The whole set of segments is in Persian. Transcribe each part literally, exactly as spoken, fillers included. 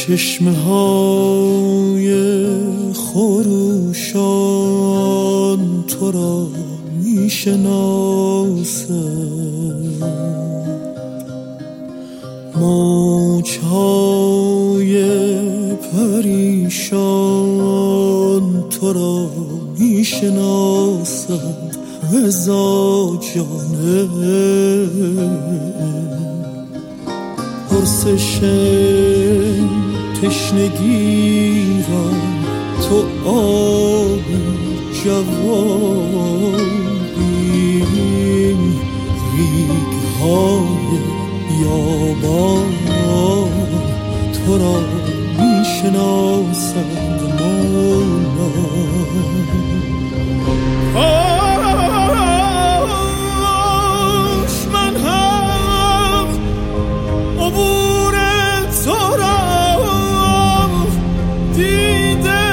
چشمه های خروشان تو را می شناسد، موج های پریشان تو را می شناسد، رضا جانه پرسش تشنگی را تو آبی جوابی، ریگ های بیابان تو را می شناسند مولا. کاش من هم عبور تو را دیده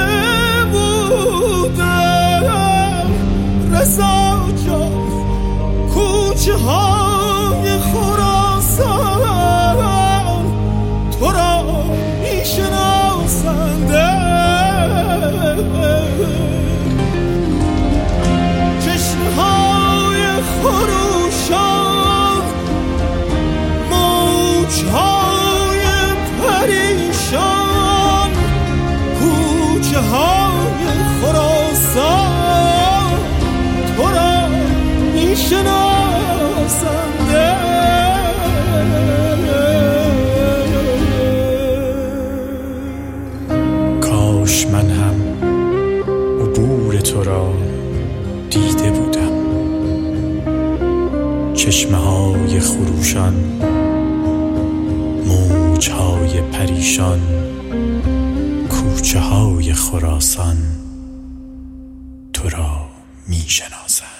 بودم، رضا جان کوچه های خراسان تو را می شناسند، چشمه های خروشان، موج های پریشان، کوچه های خراسان تو را می شناسند. کاش من هم عبور تو را دیده بودم، چشمه های خروشان، موج های پریشان، کوچه های خراسان تو را می شناسم.